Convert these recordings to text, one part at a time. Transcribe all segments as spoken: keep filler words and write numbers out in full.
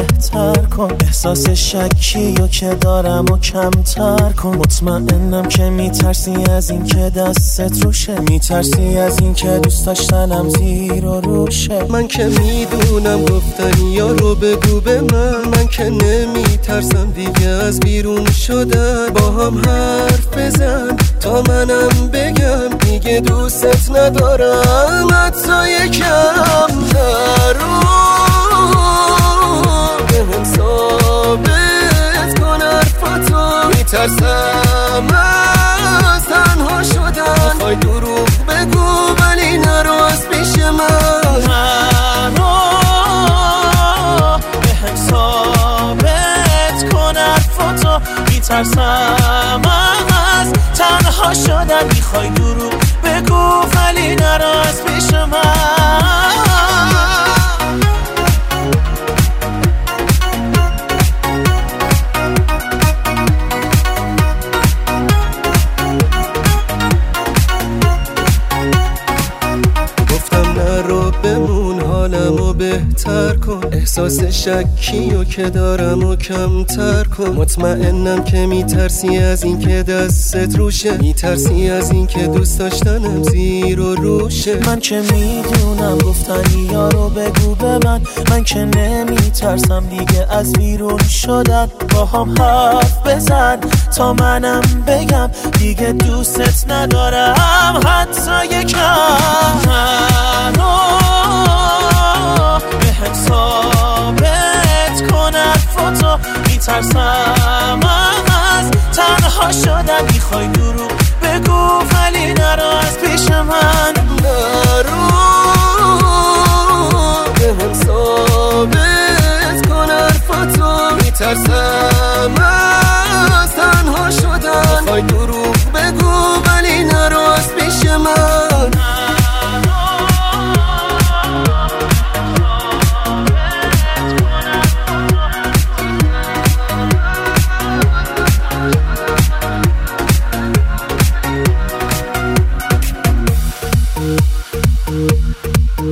بهتر کن، احساس شکی و که دارم و کمتر کن. مطمئنم که میترسی از این که دستت روشه، میترسی از این که دوست داشتنم زیر و روشه. من که میدونم گفتنی یا رو بگو به من، من که نمیترسم دیگه از بیرون شدن. با هم حرف بزن تا منم بگم دیگه دوست ندارم، حتی یکم نرو. به هم ثابت کن حرفاتو، میترسم از تنها شدن. میخوای دروغ بگو ولی نرو از پیش من. نرو به هم ثابت کن حرفاتو، میترسم از تنها شدن. میخوای دروغ بگو ولی نرو از پیش من. رو بمون حالمو بهتر کن، احساس شکی و که دارم و کمتر کن. مطمئنم که میترسی از این که دستت روشه، میترسی از این که دوست داشتنم زیر و روشه. من که میدونم گفتنی یا رو بگو به من، من که نمیترسم دیگه از بیرون شدن. با هم حرف بزن تا منم بگم دیگه دوستت ندارم، حتی یکم. نرو به هم ثابت کن حرفاتو، میترسم از تنها شدن. میخوای دروغ بگو ولی نرو از پیش من. نرو به هم ثابت کن حرفاتو، میترسم از تنها شدن. میخوای دروغ بگو ولی نرو از پیش من.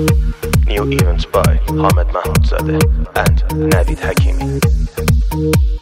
New events by Ahmed Mahmoud Zadeh and Navid Hakimi.